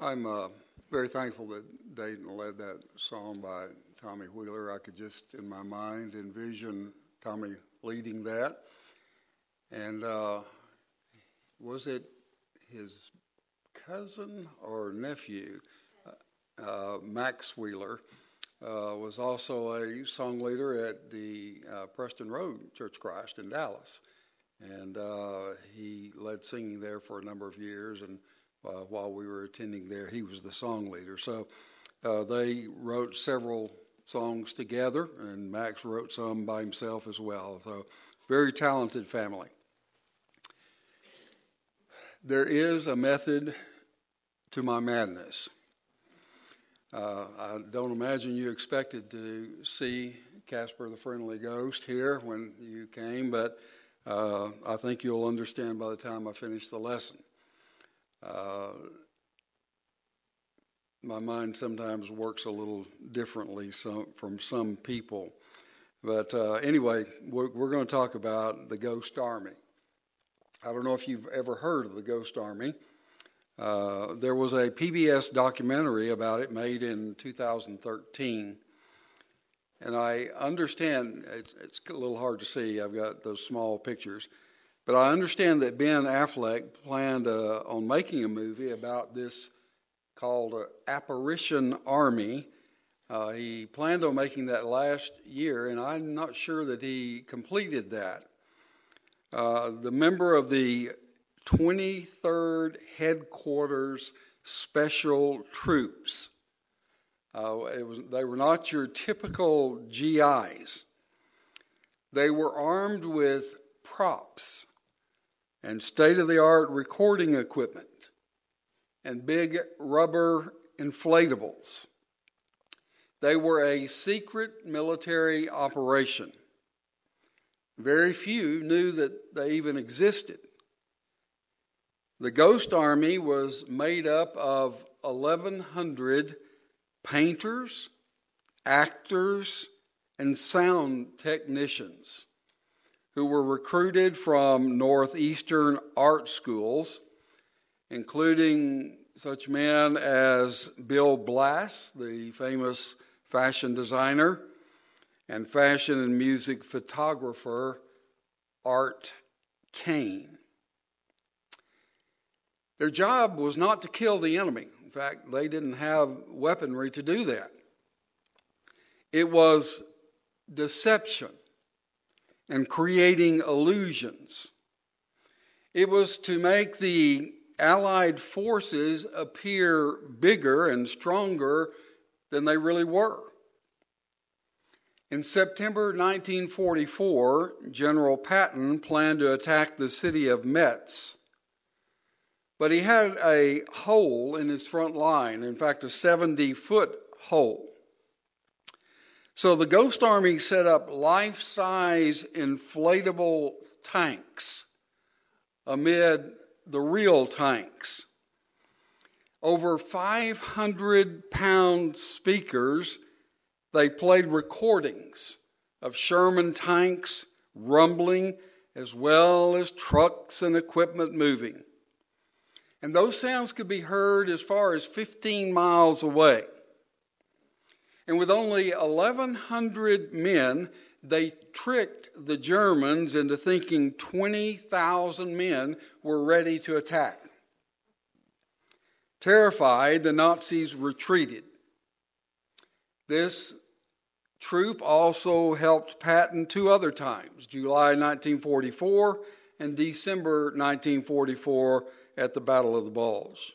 I'm very thankful that Dayton led that song by Tommy Wheeler. I could just, in my mind, envision Tommy leading that. And was it his cousin or nephew, Max Wheeler, was also a song leader at the Preston Road Church of Christ in Dallas. And he led singing there for a number of years, and while we were attending there, he was the song leader. So they wrote several songs together, and Max wrote some by himself as well. So very talented family. There is a method to my madness. I don't imagine you expected to see Casper the Friendly Ghost here when you came, but I think you'll understand by the time I finish the lesson. My mind sometimes works a little differently from some people. But anyway, we're going to talk about the Ghost Army. I don't know if you've ever heard of the Ghost Army. There was a PBS documentary about it made in 2013. And I understand, it's a little hard to see, I've got those small pictures, but I understand that Ben Affleck planned on making a movie about this called Apparition Army. He planned on making that last year, and I'm not sure that he completed that. The member of the 23rd Headquarters Special Troops. They were not your typical GIs. They were armed with props and state-of-the-art recording equipment and big rubber inflatables. They were a secret military operation. Very few knew that they even existed. The Ghost Army was made up of 1,100 painters, actors, and sound technicians who were recruited from Northeastern art schools, including such men as Bill Blass, the famous fashion designer, and fashion and music photographer Art Kane. Their job was not to kill the enemy. In fact, they didn't have weaponry to do that. It was deception and creating illusions. It was to make the Allied forces appear bigger and stronger than they really were. In September 1944, General Patton planned to attack the city of Metz. But he had a hole in his front line, in fact, a 70-foot hole. So the Ghost Army set up life-size inflatable tanks amid the real tanks. Over 500-pound speakers, they played recordings of Sherman tanks rumbling as well as trucks and equipment moving. And those sounds could be heard as far as 15 miles away. And with only 1,100 men, they tricked the Germans into thinking 20,000 men were ready to attack. Terrified, the Nazis retreated. This troop also helped Patton two other times, July 1944 and December 1944, at the Battle of the Bulge.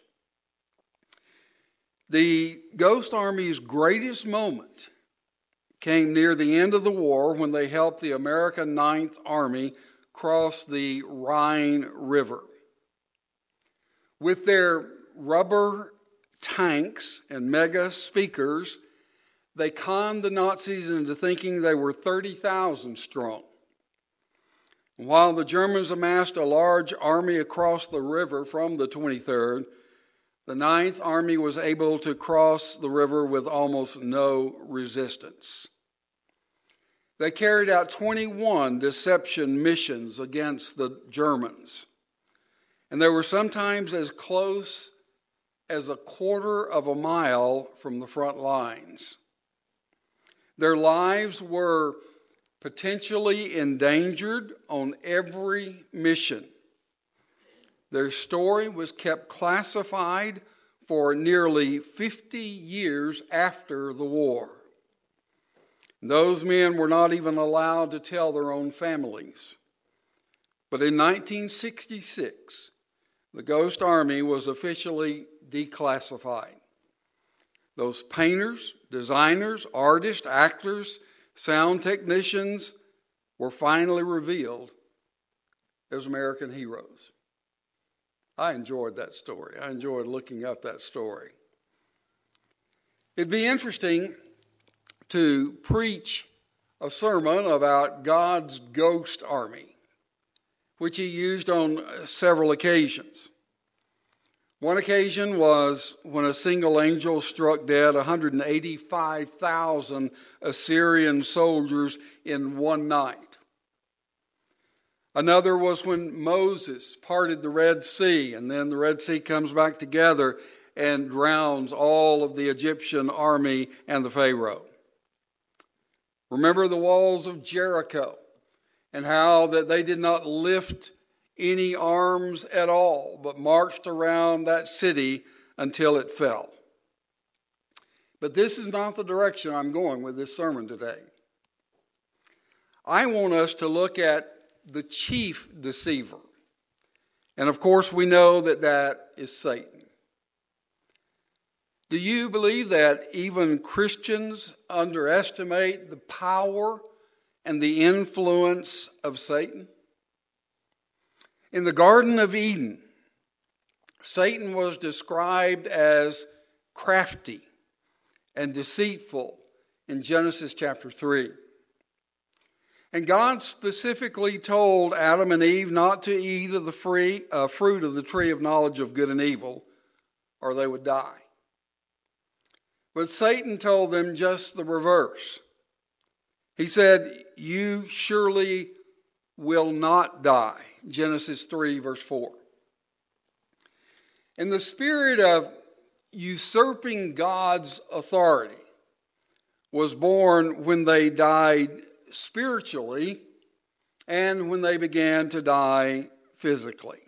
The Ghost Army's greatest moment came near the end of the war when they helped the American Ninth Army cross the Rhine River. With their rubber tanks and mega speakers, they conned the Nazis into thinking they were 30,000 strong. While the Germans amassed a large army across the river from the 23rd, the 9th Army was able to cross the river with almost no resistance. They carried out 21 deception missions against the Germans. And they were sometimes as close as a quarter of a mile from the front lines. Their lives were potentially endangered on every mission. Their story was kept classified for nearly 50 years after the war. Those men were not even allowed to tell their own families. But in 1966, the Ghost Army was officially declassified. Those painters, designers, artists, actors, sound technicians were finally revealed as American heroes. I enjoyed that story. I enjoyed looking up that story. It'd be interesting to preach a sermon about God's ghost army, which he used on several occasions. One occasion was when a single angel struck dead 185,000 Assyrian soldiers in one night. Another was when Moses parted the Red Sea, and then the Red Sea comes back together and drowns all of the Egyptian army and the Pharaoh. Remember the walls of Jericho and how that they did not lift any arms at all, but marched around that city until it fell. But this is not the direction I'm going with this sermon today. I want us to look at the chief deceiver. And of course, we know that that is Satan. Do you believe that even Christians underestimate the power and the influence of Satan? In the Garden of Eden, Satan was described as crafty and deceitful in Genesis chapter 3. And God specifically told Adam and Eve not to eat of the fruit of the tree of knowledge of good and evil, or they would die. But Satan told them just the reverse. He said, "You surely will not die." Genesis 3, verse 4. In the spirit of usurping God's authority was born when they died spiritually and when they began to die physically.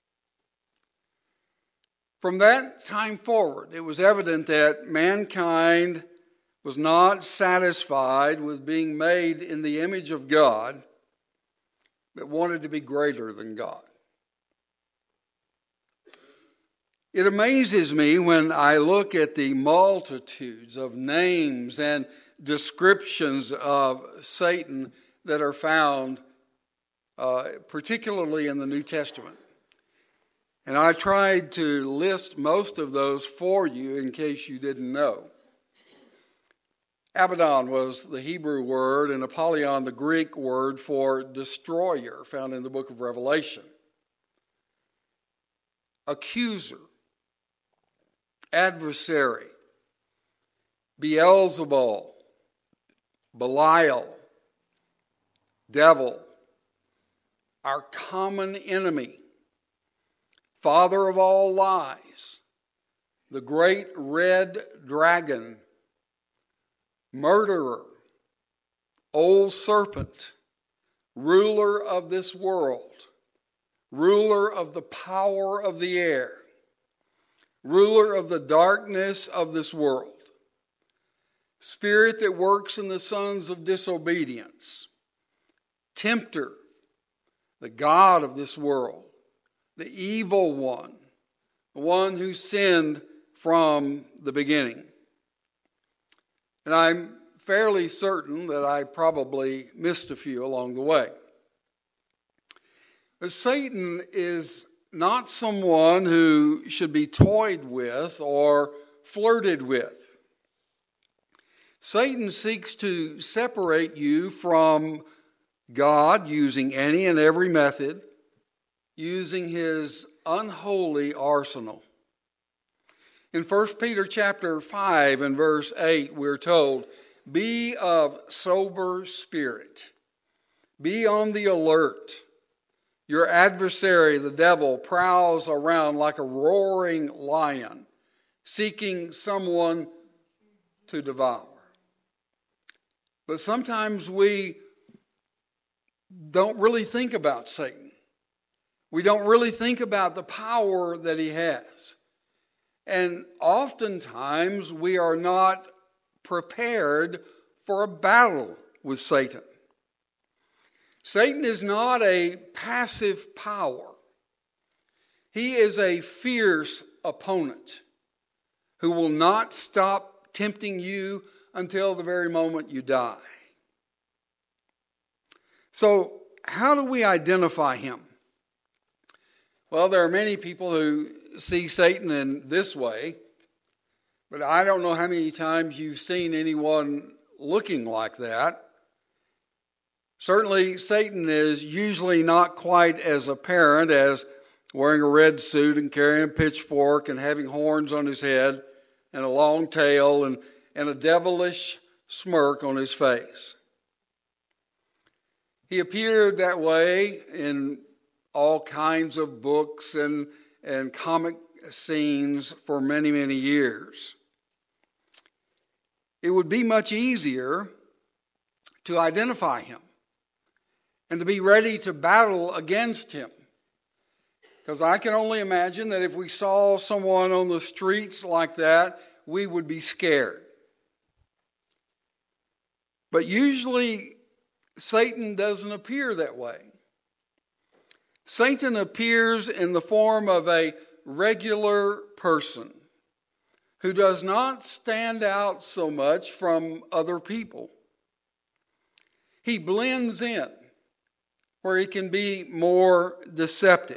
From that time forward, it was evident that mankind was not satisfied with being made in the image of God, but wanted to be greater than God. It amazes me when I look at the multitudes of names and descriptions of Satan that are found, particularly in the New Testament. And I tried to list most of those for you in case you didn't know. Abaddon was the Hebrew word, and Apollyon the Greek word for destroyer, found in the book of Revelation. Accuser, adversary, Beelzebul, Belial, devil, our common enemy, father of all lies, the great red dragon, murderer, old serpent, ruler of this world, ruler of the power of the air, ruler of the darkness of this world, spirit that works in the sons of disobedience, tempter, the god of this world, the evil one, the one who sinned from the beginning. And I'm fairly certain that I probably missed a few along the way. But Satan is not someone who should be toyed with or flirted with. Satan seeks to separate you from God using any and every method, using his unholy arsenal. In 1 Peter chapter 5 and verse 8, we're told, "Be of sober spirit. Be on the alert. Your adversary, the devil, prowls around like a roaring lion, seeking someone to devour. But sometimes we don't really think about Satan. We don't really think about the power that he has. And oftentimes we are not prepared for a battle with Satan. Satan is not a passive power. He is a fierce opponent who will not stop tempting you until the very moment you die. So, how do we identify him? Well, there are many people who see Satan in this way, but I don't know how many times you've seen anyone looking like that. Certainly, Satan is usually not quite as apparent as wearing a red suit and carrying a pitchfork and having horns on his head and a long tail and a devilish smirk on his face. He appeared that way in all kinds of books and comic scenes for many, many years. It would be much easier to identify him and to be ready to battle against him. Because I can only imagine that if we saw someone on the streets like that, we would be scared. But usually, Satan doesn't appear that way. Satan appears in the form of a regular person who does not stand out so much from other people. He blends in where he can be more deceptive.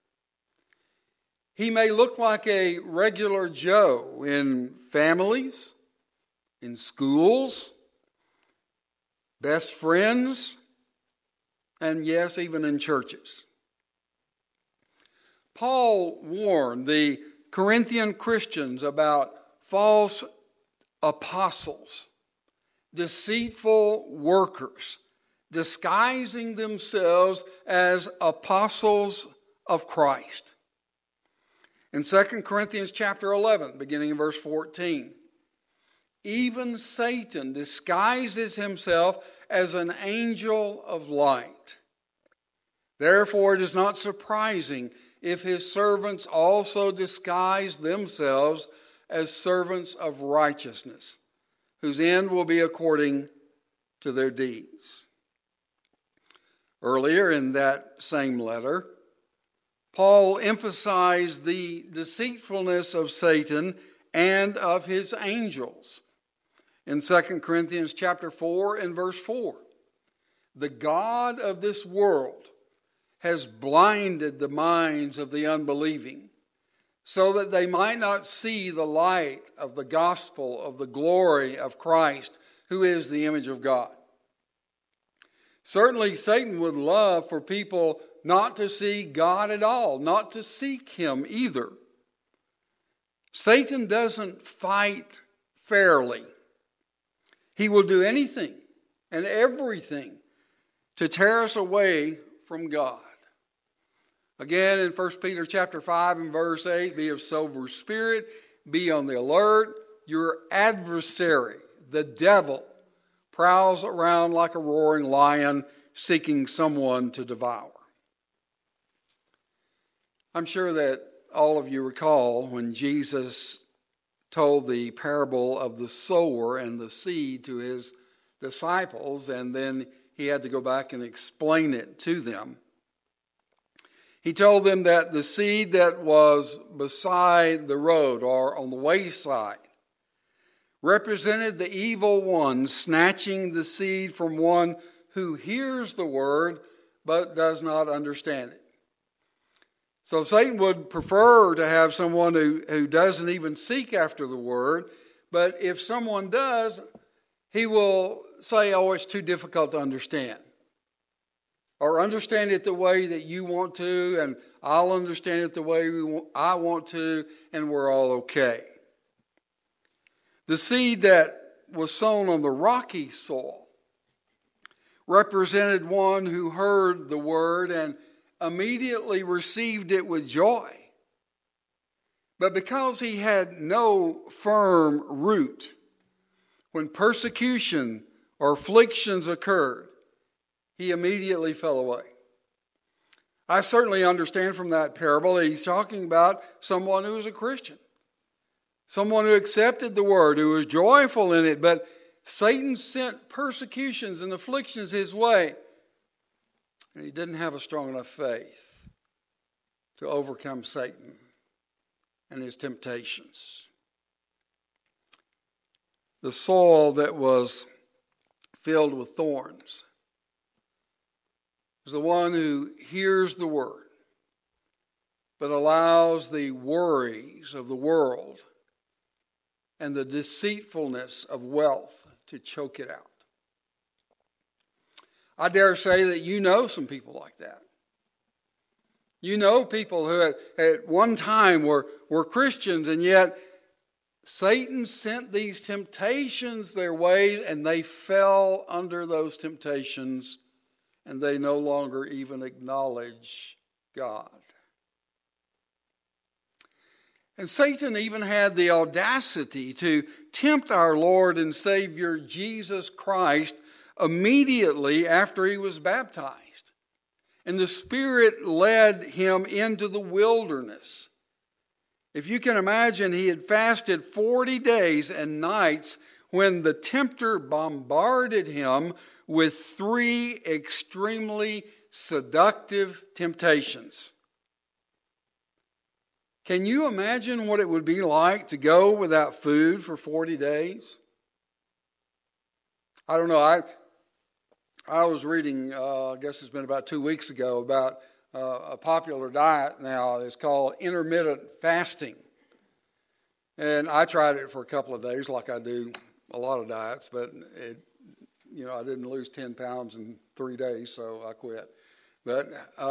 He may look like a regular Joe in families, in schools, best friends, and yes, even in churches. Paul warned the Corinthian Christians about false apostles, deceitful workers, disguising themselves as apostles of Christ. In 2 Corinthians chapter 11, beginning in verse 14, even Satan disguises himself as an angel of light. Therefore, it is not surprising if his servants also disguise themselves as servants of righteousness, whose end will be according to their deeds. Earlier in that same letter, Paul emphasized the deceitfulness of Satan and of his angels. In 2 Corinthians chapter 4 and verse 4, the God of this world has blinded the minds of the unbelieving, so that they might not see the light of the gospel of the glory of Christ, who is the image of God. Certainly, Satan would love for people not to see God at all, not to seek him either. Satan doesn't fight fairly. He will do anything and everything to tear us away from God. Again, in 1 Peter chapter 5 and verse 8, be of sober spirit, be on the alert. Your adversary, the devil, prowls around like a roaring lion, seeking someone to devour. I'm sure that all of you recall when Jesus told the parable of the sower and the seed to his disciples, and then he had to go back and explain it to them. He told them that the seed that was beside the road or on the wayside represented the evil one snatching the seed from one who hears the word but does not understand it. So Satan would prefer to have someone who doesn't even seek after the word, but if someone does, he will say, oh, it's too difficult to understand. Or understand it the way that you want to, and I'll understand it the way I want to, and we're all okay. The seed that was sown on the rocky soil represented one who heard the word and immediately received it with joy. But because he had no firm root, when persecution or afflictions occurred, he immediately fell away. I certainly understand from that parable that he's talking about someone who was a Christian, someone who accepted the word, who was joyful in it, but Satan sent persecutions and afflictions his way, and he didn't have a strong enough faith to overcome Satan and his temptations. The soil that was filled with thorns is the one who hears the word, but allows the worries of the world and the deceitfulness of wealth to choke it out. I dare say that you know some people like that. You know people who at one time were Christians, and yet Satan sent these temptations their way, and they fell under those temptations, and they no longer even acknowledge God. And Satan even had the audacity to tempt our Lord and Savior Jesus Christ immediately after he was baptized. And the Spirit led him into the wilderness. If you can imagine, he had fasted 40 days and nights when the tempter bombarded him with 3 extremely seductive temptations. Can you imagine what it would be like to go without food for 40 days? I don't know. I was reading, I guess it's been about 2 weeks ago, about a popular diet now. It's called intermittent fasting. And I tried it for a couple of days like I do a lot of diets, but I didn't lose 10 pounds in 3 days, so I quit. But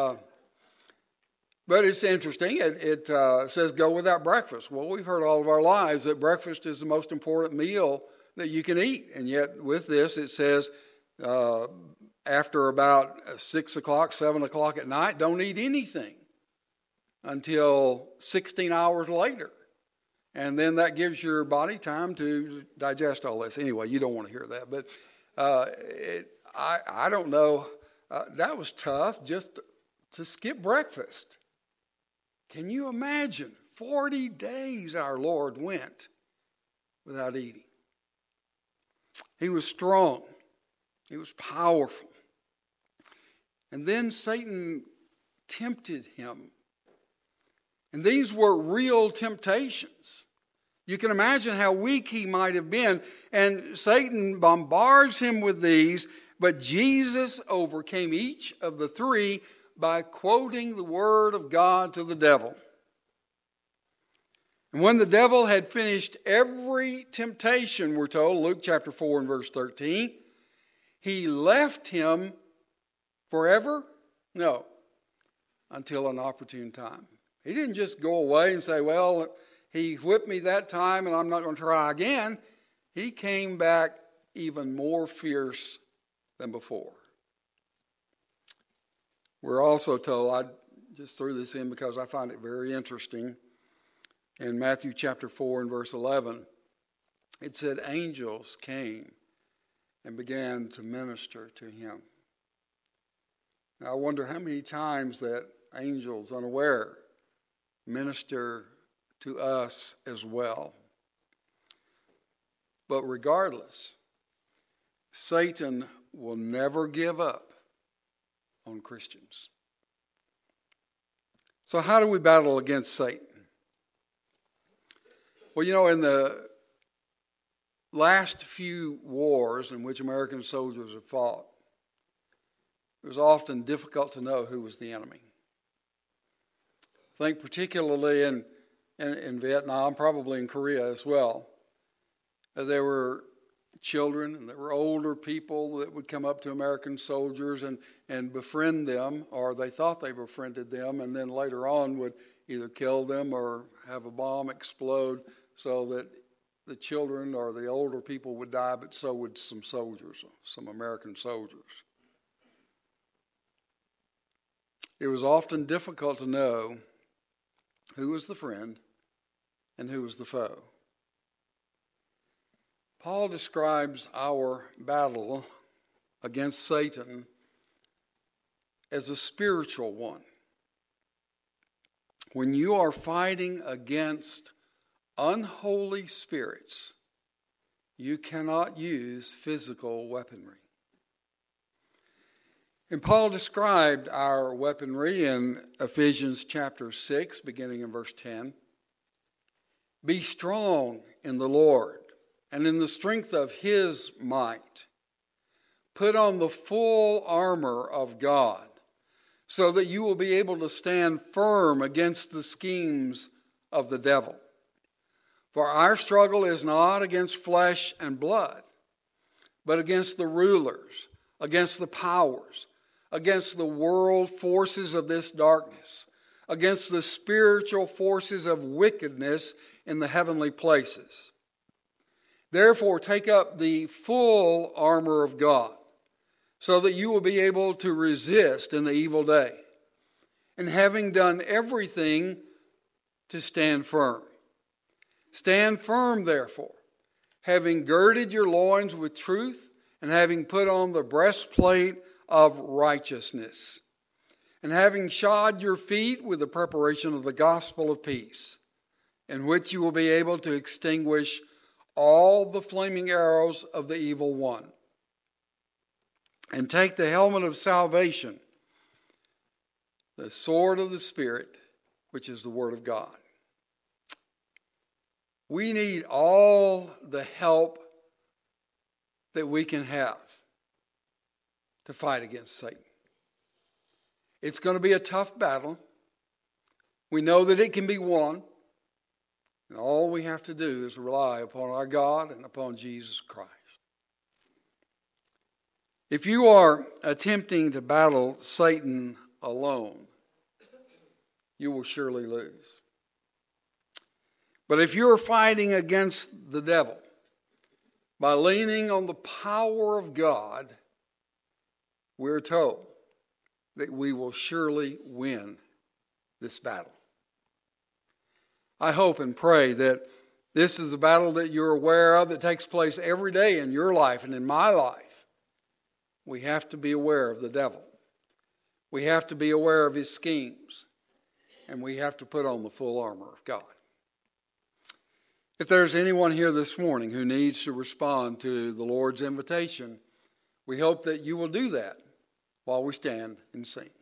it's interesting. It says go without breakfast. Well, we've heard all of our lives that breakfast is the most important meal that you can eat. And yet with this, it says after about 6 o'clock, 7 o'clock at night, don't eat anything until 16 hours later. And then that gives your body time to digest all this. Anyway, you don't want to hear that. But I don't know. That was tough just to skip breakfast. Can you imagine? 40 days our Lord went without eating. He was strong. He was powerful. And then Satan tempted him. And these were real temptations. You can imagine how weak he might have been. And Satan bombards him with these, but Jesus overcame each of the 3 by quoting the word of God to the devil. And when the devil had finished every temptation, we're told, Luke chapter 4 and verse 13, he left him forever? No, until an opportune time. He didn't just go away and say, well, he whipped me that time and I'm not going to try again. He came back even more fierce than before. We're also told, I just threw this in because I find it very interesting. In Matthew chapter 4 and verse 11, it said angels came and began to minister to him. Now, I wonder how many times that angels, unaware, minister to us as well. But regardless, Satan will never give up on Christians. So how do we battle against Satan? Well, in the last few wars in which American soldiers have fought, it was often difficult to know who was the enemy. I think particularly in Vietnam, probably in Korea as well, there were children and there were older people that would come up to American soldiers and befriend them, or they thought they befriended them, and then later on would either kill them or have a bomb explode so that the children or the older people would die, but so would some soldiers, some American soldiers. It was often difficult to know who was the friend and who is the foe. Paul describes our battle against Satan as a spiritual one. When you are fighting against unholy spirits, you cannot use physical weaponry. And Paul described our weaponry in Ephesians chapter 6, beginning in verse 10. Be strong in the Lord and in the strength of his might. Put on the full armor of God, so that you will be able to stand firm against the schemes of the devil. For our struggle is not against flesh and blood, but against the rulers, against the powers, against the world forces of this darkness, against the spiritual forces of wickedness in the heavenly places. Therefore, take up the full armor of God, so that you will be able to resist in the evil day, and having done everything, to stand firm. Stand firm, therefore, having girded your loins with truth, and having put on the breastplate of righteousness, and having shod your feet with the preparation of the gospel of peace, in which you will be able to extinguish all the flaming arrows of the evil one. And take the helmet of salvation, the sword of the Spirit, which is the Word of God. We need all the help that we can have to fight against Satan. It's going to be a tough battle. We know that it can be won. And all we have to do is rely upon our God and upon Jesus Christ. If you are attempting to battle Satan alone, you will surely lose. But if you're fighting against the devil by leaning on the power of God, we're told that we will surely win this battle. I hope and pray that this is a battle that you're aware of that takes place every day in your life and in my life. We have to be aware of the devil. We have to be aware of his schemes. And we have to put on the full armor of God. If there's anyone here this morning who needs to respond to the Lord's invitation, we hope that you will do that while we stand and sing.